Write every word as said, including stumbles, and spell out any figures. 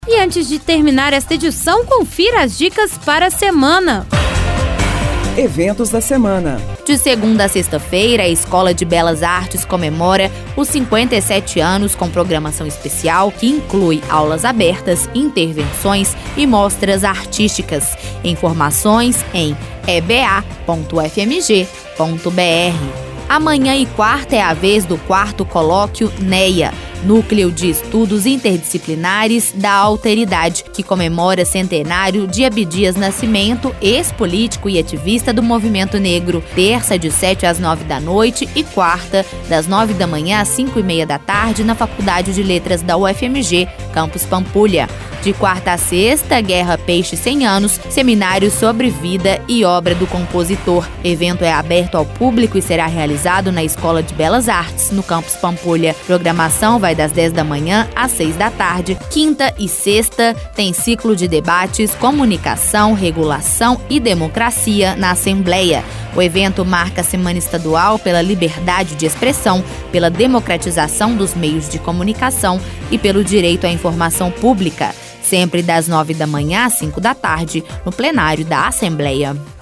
E antes de terminar esta edição, confira as dicas para a semana. Eventos da semana. De segunda a sexta-feira, a Escola de Belas Artes comemora os cinquenta e sete anos com programação especial que inclui aulas abertas, intervenções e mostras artísticas. Informações em e b a ponto f m g ponto b r. Amanhã e quarta é a vez do quarto colóquio NEA, Núcleo de Estudos Interdisciplinares da Alteridade, que comemora centenário de Abdias Nascimento, ex-político e ativista do movimento negro. Terça, de sete às nove da noite e quarta, das nove da manhã às cinco e meia da tarde, na Faculdade de Letras da U F M G, Campus Pampulha. De quarta a sexta, Guerra Peixe cem anos, seminário sobre vida e obra do compositor. Evento é aberto ao público e será realizado na Escola de Belas Artes, no Campus Pampulha. Programação vai das dez da manhã às seis da tarde. Quinta e sexta tem ciclo de debates, comunicação, regulação e democracia na Assembleia. O evento marca a Semana Estadual pela Liberdade de Expressão, pela democratização dos meios de comunicação e pelo direito à informação pública. Sempre das nove da manhã às cinco da tarde, no plenário da Assembleia.